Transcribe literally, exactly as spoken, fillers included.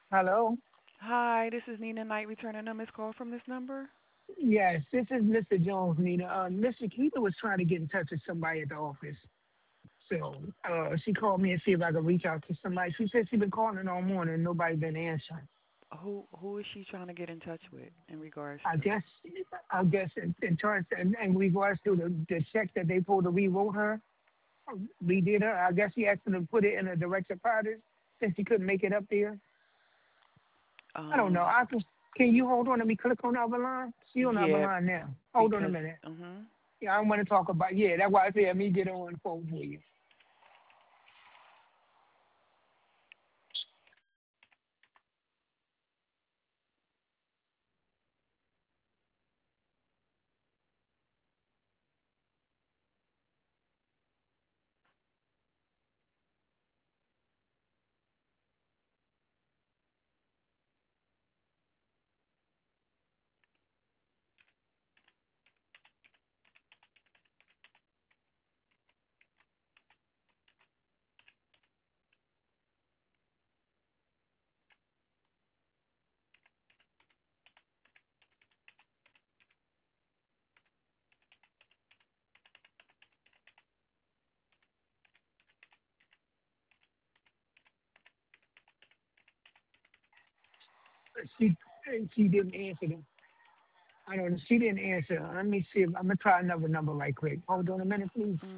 Hello? Hi, this is Nina Knight returning a missed call from this number. Yes, this is mister Jones, Nina. Uh, mister Keita was trying to get in touch with somebody at the office. So uh, she called me and see if I could reach out to somebody. She said she been calling all morning and nobody been answering. Who who is she trying to get in touch with in regards I to? guess I guess in, in terms and, and regards to the, the check that they pulled to rewrote her, redid her. I guess she asked them to put it in a direct deposit since she couldn't make it up there. I don't know. Um, I can can you hold on? Let me click on the other line. She on the other yeah, line now. Hold on a because minute. mhm. Yeah, I want to talk about. Yeah, that's why I said let me get on the phone for you. She she didn't answer them. I don't know. She didn't answer. Let me see. If, I'm gonna try another number right quick. Hold on a minute, please.